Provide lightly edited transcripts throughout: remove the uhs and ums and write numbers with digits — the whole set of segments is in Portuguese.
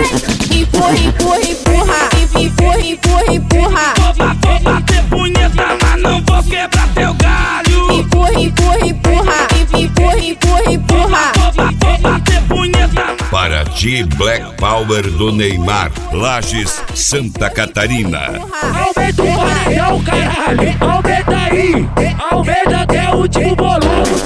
Empurra, empurra, empurra. Empurra, empurra, empurra. Vou bater punheta, mas não vou quebrar teu galho. Empurra, empurra, empurra. Empurra, empurra, empurra. Vou bater punheta. Paraty Black Power do Neymar, Lages, Santa Catarina. Aumenta o paredão, caralho. Aumenta aí. Aumenta até o último volume.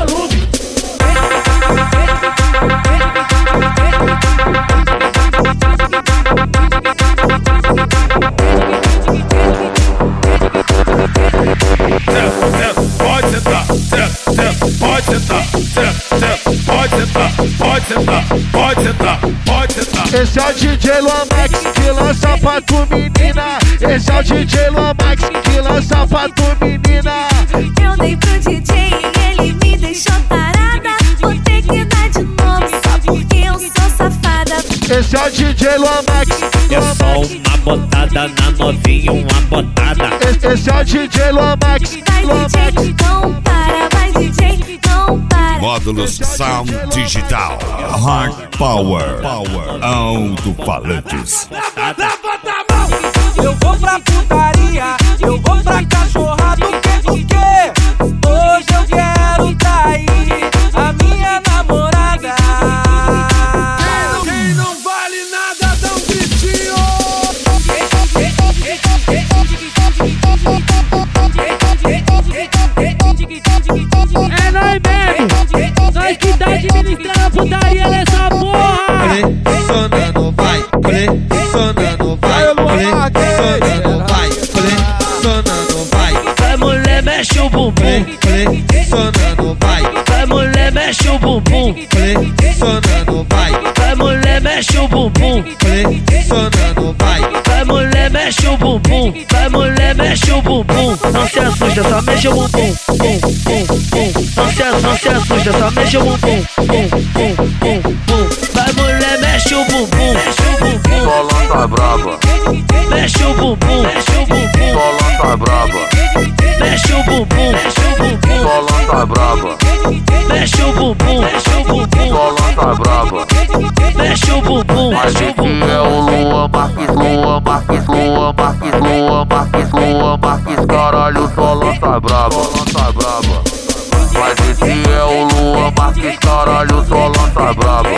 Pode sentar, pode sentar, pode sentar, pode sentar, pode sentar, pode sentar. Esse é o DJ Luan Max que lança pra tu menina. Esse é o DJ Luan Max que lança pra tu menina. Eu dei pro DJ e ele me deixou tarada. Vou ter que dar de novo só porque eu sou safada. Esse é o DJ Luan Max. É só uma botada na novinha, uma botada. Esse é o DJ Luan Max. Vai DJ, não para, vai DJ, não para. Módulos Sound Digital, Hard Power, alto-falantes. Levanta a mão. Eu vou pra putaria, eu vou pra cachorrada. O quê? Hoje eu quero trair a minha namorada. Quem não vale nada, dá um gritinho. É nóis mesmo. Nós que tá administrando a putaria nessa porra. Sonando vai, sonando vai, sonando vai, sonando vai. Vai mulher, mexe o bumbum. Sonando vai, Vai mulher, mexe o bumbum. sonando vai, Vai mulher, mexe o bumbum. sonando vai. Vai mulher, mexe o bumbum. Vai mulher, mexe o bumbum. Não se assusta, só mexe o bumbum. Bum, bum, bum. Não se assusta, só mexe o bumbum. Bum, bum, bum, bum. Vai mulher, mexe o bumbum. Mexe o bumbum. Solão tá brava, Mexe o bumbum. Mexe o bumbum. Solão tá brava, Mexe o bumbum. Mexe o bumbum. Solão tá brava, Mexe o bumbum. Mexe o bumbum. Solão tá brava. Mexe o bumbum. Mas Mexe o esse bumbum. é o Luan Marques, Luan Marques, Luan Marques, Luan Marques, Luan Marques, caralho, Solão tá brava, Solão tá brava. Mas esse é o Luan Marques, caralho, Solão tá brava.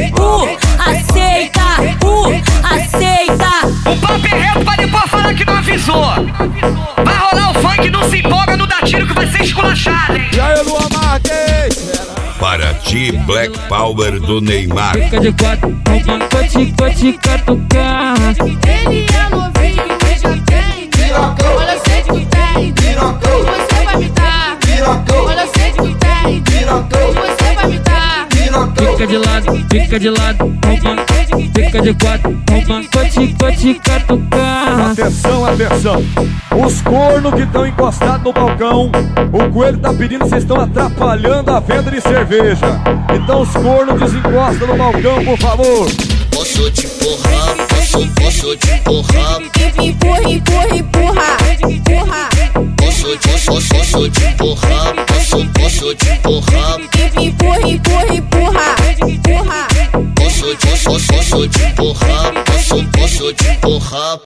Aceita, aceita. O papo é reto pra depois falar que não avisou. Vai rolar o funk, não se empolga, não dá tiro que vai ser esculachado, hein? E aí, Luan Marques? Paraty Black Power do Neymar. Fica de quatro, cote, catucar. Ele é novinho e já tem pirocão. Olha, eu sei que tu tem pirocão. E você vai me dar pirocão. Olha, eu sei que tu tem pirocão. E você vai me dar pirocão. Fica de lado, fica de quatro, cote, catucar. Atenção, atenção. Os cornos que estão encostados no balcão, o coelho tá pedindo, vocês estão atrapalhando a venda de cerveja. Então os cornos desencostam no balcão, por favor. Posso te empurrar, posso te empurrar. Empurra, empurra, empurra. Empurra. Posso te empurrar, posso te empurrar. Empurra, empurra, empurra. Empurra. Posso te empurrar, posso te empurrar.